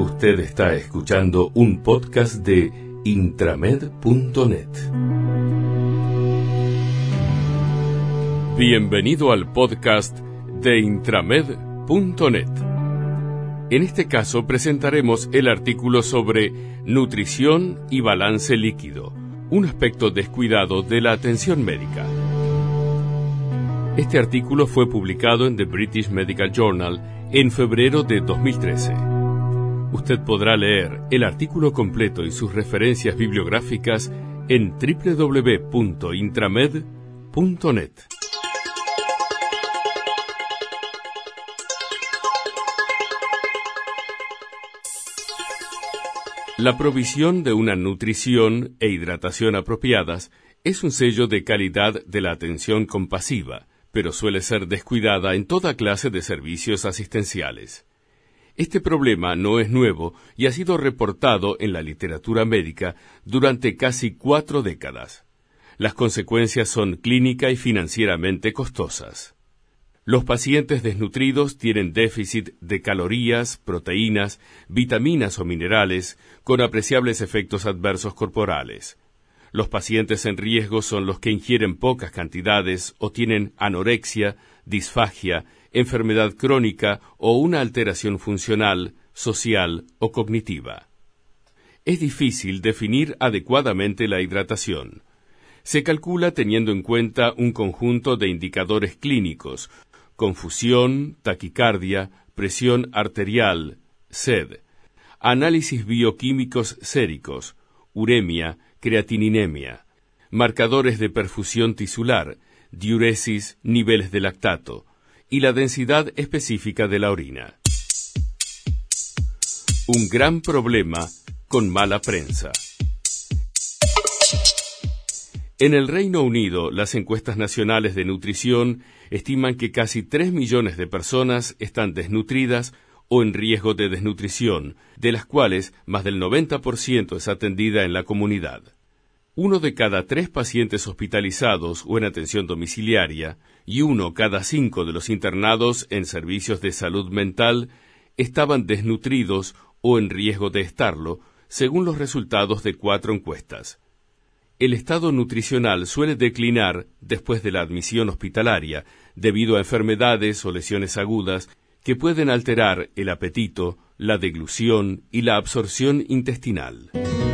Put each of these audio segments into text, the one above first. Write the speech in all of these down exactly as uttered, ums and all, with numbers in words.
Usted está escuchando un podcast de intramed punto net. Bienvenido al podcast de intramed punto net. En este caso presentaremos el artículo sobre nutrición y balance líquido, un aspecto descuidado de la atención médica. Este artículo fue publicado en The British Medical Journal en febrero de dos mil trece. Usted podrá leer el artículo completo y sus referencias bibliográficas en doble u doble u doble u punto intramed punto net. La provisión de una nutrición e hidratación apropiadas es un sello de calidad de la atención compasiva, pero suele ser descuidada en toda clase de servicios asistenciales. Este problema no es nuevo y ha sido reportado en la literatura médica durante casi cuatro décadas. Las consecuencias son clínica y financieramente costosas. Los pacientes desnutridos tienen déficit de calorías, proteínas, vitaminas o minerales, con apreciables efectos adversos corporales. Los pacientes en riesgo son los que ingieren pocas cantidades o tienen anorexia, disfagia, enfermedad crónica o una alteración funcional, social o cognitiva. Es difícil definir adecuadamente la hidratación. Se calcula teniendo en cuenta un conjunto de indicadores clínicos: confusión, taquicardia, presión arterial, sed, análisis bioquímicos séricos, uremia, creatininemia, marcadores de perfusión tisular, diuresis, niveles de lactato, y la densidad específica de la orina. Un gran problema con mala prensa. En el Reino Unido, las encuestas nacionales de nutrición estiman que casi tres millones de personas están desnutridas o en riesgo de desnutrición, de las cuales más del noventa por ciento es atendida en la comunidad. Uno de cada tres pacientes hospitalizados o en atención domiciliaria y uno cada cinco de los internados en servicios de salud mental estaban desnutridos o en riesgo de estarlo, según los resultados de cuatro encuestas. El estado nutricional suele declinar después de la admisión hospitalaria debido a enfermedades o lesiones agudas que pueden alterar el apetito, la deglución y la absorción intestinal.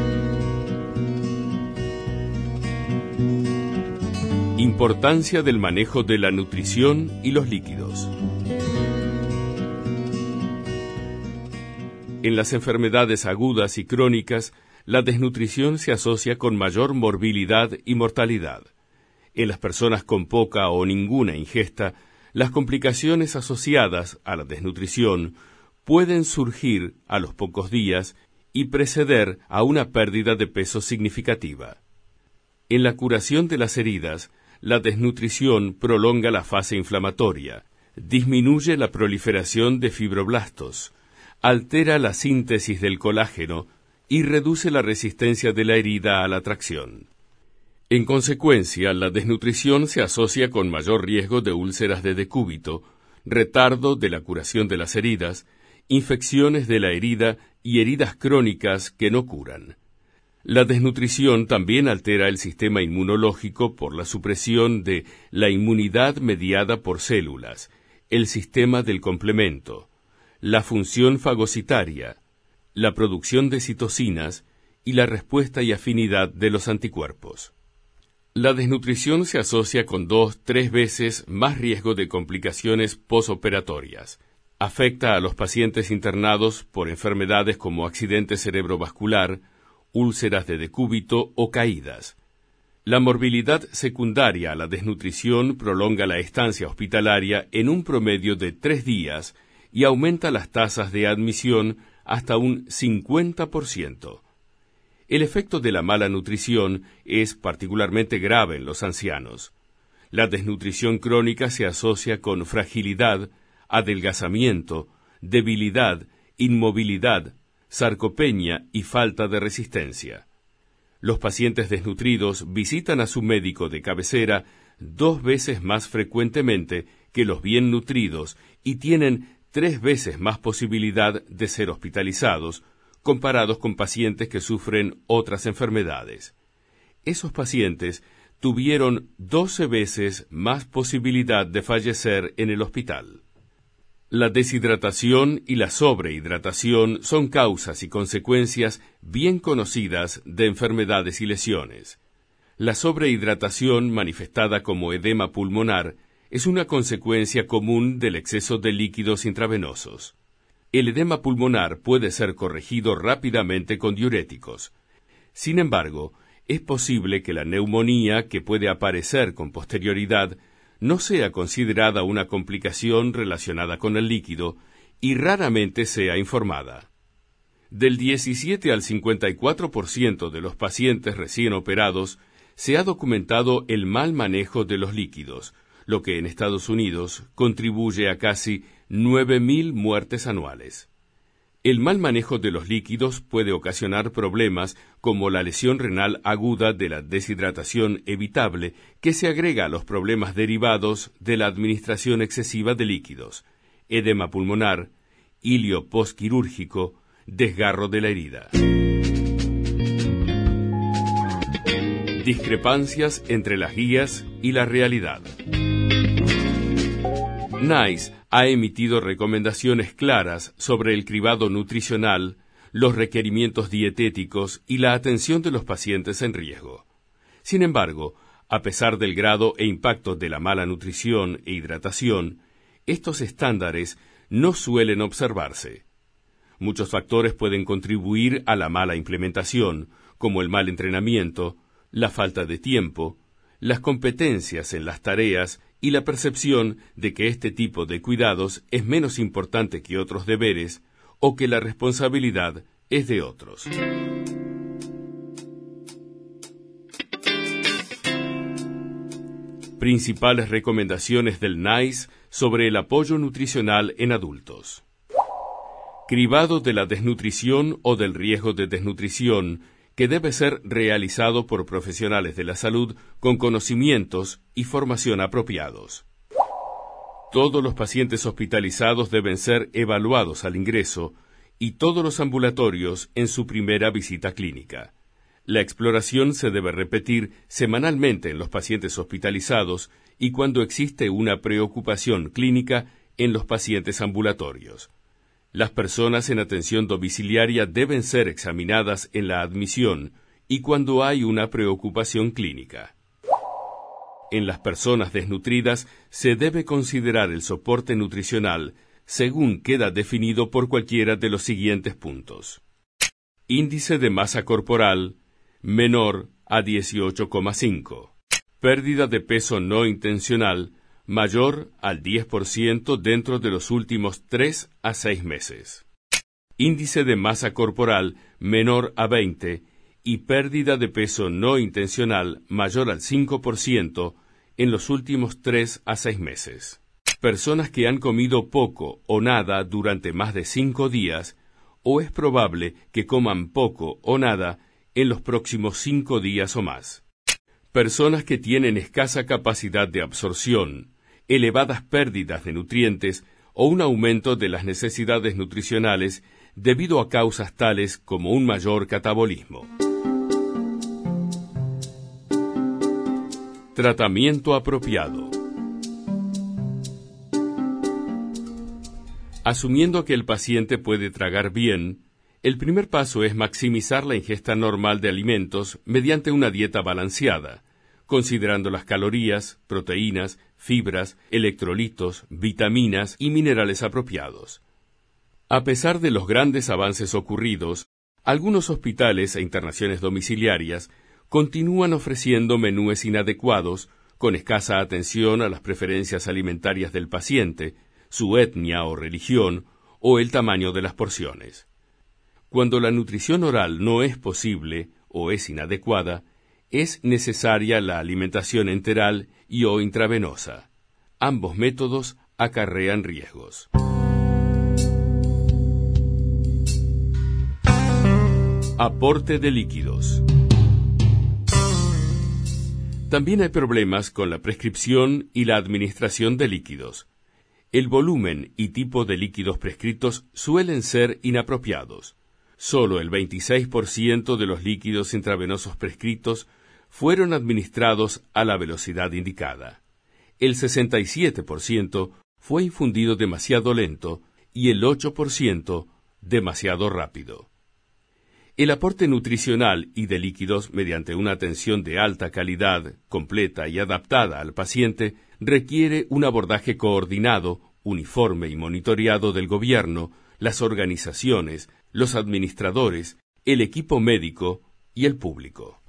Importancia del manejo de la nutrición y los líquidos. En las enfermedades agudas y crónicas, la desnutrición se asocia con mayor morbilidad y mortalidad. En las personas con poca o ninguna ingesta, las complicaciones asociadas a la desnutrición pueden surgir a los pocos días y preceder a una pérdida de peso significativa. En la curación de las heridas, la desnutrición prolonga la fase inflamatoria, disminuye la proliferación de fibroblastos, altera la síntesis del colágeno y reduce la resistencia de la herida a la tracción. En consecuencia, la desnutrición se asocia con mayor riesgo de úlceras de decúbito, retardo de la curación de las heridas, infecciones de la herida y heridas crónicas que no curan. La desnutrición también altera el sistema inmunológico por la supresión de la inmunidad mediada por células, el sistema del complemento, la función fagocitaria, la producción de citocinas y la respuesta y afinidad de los anticuerpos. La desnutrición se asocia con dos, tres veces más riesgo de complicaciones posoperatorias. Afecta a los pacientes internados por enfermedades como accidente cerebrovascular, úlceras de decúbito o caídas. La morbilidad secundaria a la desnutrición prolonga la estancia hospitalaria en un promedio de tres días y aumenta las tasas de admisión hasta un cincuenta por ciento. El efecto de la mala nutrición es particularmente grave en los ancianos. La desnutrición crónica se asocia con fragilidad, adelgazamiento, debilidad, inmovilidad, sarcopenia y falta de resistencia. Los pacientes desnutridos visitan a su médico de cabecera dos veces más frecuentemente que los bien nutridos y tienen tres veces más posibilidad de ser hospitalizados, comparados con pacientes que sufren otras enfermedades. Esos pacientes tuvieron doce veces más posibilidad de fallecer en el hospital. La deshidratación y la sobrehidratación son causas y consecuencias bien conocidas de enfermedades y lesiones. La sobrehidratación, manifestada como edema pulmonar, es una consecuencia común del exceso de líquidos intravenosos. El edema pulmonar puede ser corregido rápidamente con diuréticos. Sin embargo, es posible que la neumonía que puede aparecer con posterioridad no sea considerada una complicación relacionada con el líquido y raramente sea informada. Del diecisiete al cincuenta y cuatro por ciento de los pacientes recién operados se ha documentado el mal manejo de los líquidos, lo que en Estados Unidos contribuye a casi nueve mil muertes anuales. El mal manejo de los líquidos puede ocasionar problemas como la lesión renal aguda de la deshidratación evitable, que se agrega a los problemas derivados de la administración excesiva de líquidos, edema pulmonar, hilio postquirúrgico, desgarro de la herida. Discrepancias entre las guías y la realidad. NICE ha emitido recomendaciones claras sobre el cribado nutricional, los requerimientos dietéticos y la atención de los pacientes en riesgo. Sin embargo, a pesar del grado e impacto de la mala nutrición e hidratación, estos estándares no suelen observarse. Muchos factores pueden contribuir a la mala implementación, como el mal entrenamiento, la falta de tiempo, las competencias en las tareas y la percepción de que este tipo de cuidados es menos importante que otros deberes o que la responsabilidad es de otros. Principales recomendaciones del NICE sobre el apoyo nutricional en adultos. Cribado de la desnutrición o del riesgo de desnutrición, que debe ser realizado por profesionales de la salud con conocimientos y formación apropiados. Todos los pacientes hospitalizados deben ser evaluados al ingreso y todos los ambulatorios en su primera visita clínica. La exploración se debe repetir semanalmente en los pacientes hospitalizados y cuando existe una preocupación clínica en los pacientes ambulatorios. Las personas en atención domiciliaria deben ser examinadas en la admisión y cuando hay una preocupación clínica. En las personas desnutridas se debe considerar el soporte nutricional según queda definido por cualquiera de los siguientes puntos. Índice de masa corporal menor a dieciocho coma cinco. Pérdida de peso no intencional mayor al diez por ciento dentro de los últimos tres a seis meses. Índice de masa corporal menor a veinte y pérdida de peso no intencional mayor al cinco por ciento en los últimos tres a seis meses. Personas que han comido poco o nada durante más de cinco días, o es probable que coman poco o nada en los próximos cinco días o más. Personas que tienen escasa capacidad de absorción, elevadas pérdidas de nutrientes o un aumento de las necesidades nutricionales debido a causas tales como un mayor catabolismo. Tratamiento apropiado. Asumiendo que el paciente puede tragar bien, el primer paso es maximizar la ingesta normal de alimentos mediante una dieta balanceada, considerando las calorías, proteínas, fibras, electrolitos, vitaminas y minerales apropiados. A pesar de los grandes avances ocurridos, algunos hospitales e internaciones domiciliarias continúan ofreciendo menúes inadecuados, con escasa atención a las preferencias alimentarias del paciente, su etnia o religión, o el tamaño de las porciones. Cuando la nutrición oral no es posible o es inadecuada, es necesaria la alimentación enteral y o intravenosa. Ambos métodos acarrean riesgos. Aporte de líquidos. También hay problemas con la prescripción y la administración de líquidos. el volumen y tipo de líquidos prescritos suelen ser inapropiados. Solo el veintiséis por ciento de los líquidos intravenosos prescritos fueron administrados a la velocidad indicada. El sesenta y siete por ciento fue infundido demasiado lento y el ocho por ciento demasiado rápido. El aporte nutricional y de líquidos mediante una atención de alta calidad, completa y adaptada al paciente, requiere un abordaje coordinado, uniforme y monitoreado del gobierno, las organizaciones, los administradores, el equipo médico y el público.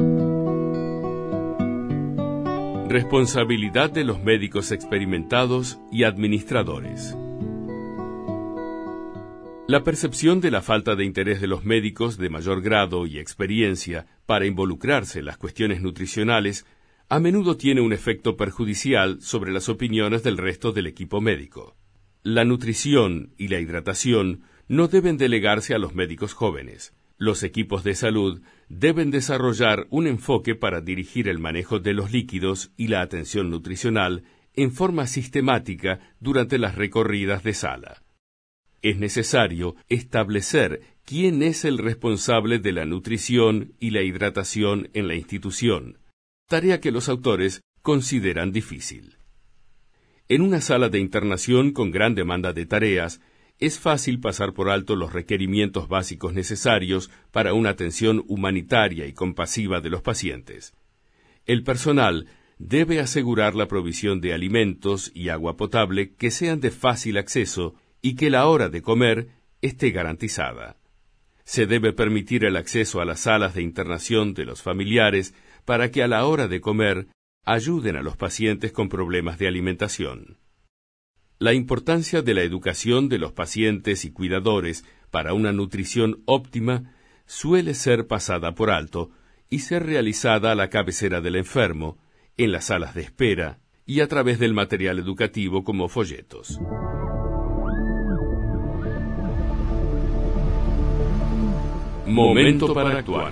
Responsabilidad de los médicos experimentados y administradores. La percepción de la falta de interés de los médicos de mayor grado y experiencia para involucrarse en las cuestiones nutricionales a menudo tiene un efecto perjudicial sobre las opiniones del resto del equipo médico. La nutrición y la hidratación no deben delegarse a los médicos jóvenes. Los equipos de salud deben desarrollar un enfoque para dirigir el manejo de los líquidos y la atención nutricional en forma sistemática durante las recorridas de sala. Es necesario establecer quién es el responsable de la nutrición y la hidratación en la institución, tarea que los autores consideran difícil. En una sala de internación con gran demanda de tareas, es fácil pasar por alto los requerimientos básicos necesarios para una atención humanitaria y compasiva de los pacientes. El personal debe asegurar la provisión de alimentos y agua potable que sean de fácil acceso y que la hora de comer esté garantizada. Se debe permitir el acceso a las salas de internación de los familiares para que a la hora de comer ayuden a los pacientes con problemas de alimentación. La importancia de la educación de los pacientes y cuidadores para una nutrición óptima suele ser pasada por alto y ser realizada a la cabecera del enfermo, en las salas de espera y a través del material educativo como folletos. Momento para actuar.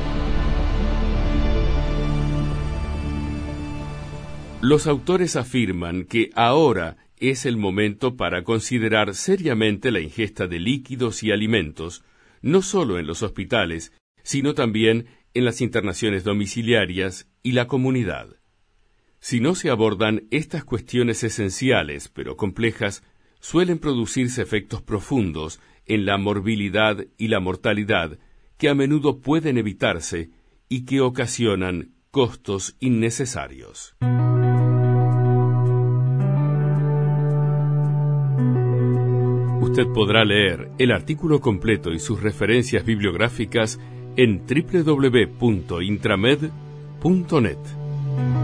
Los autores afirman que ahora es el momento para considerar seriamente la ingesta de líquidos y alimentos, no solo en los hospitales, sino también en las internaciones domiciliarias y la comunidad. Si no se abordan estas cuestiones esenciales pero complejas, suelen producirse efectos profundos en la morbilidad y la mortalidad que a menudo pueden evitarse y que ocasionan costos innecesarios. Usted podrá leer el artículo completo y sus referencias bibliográficas en doble u doble u doble u punto intramed punto net.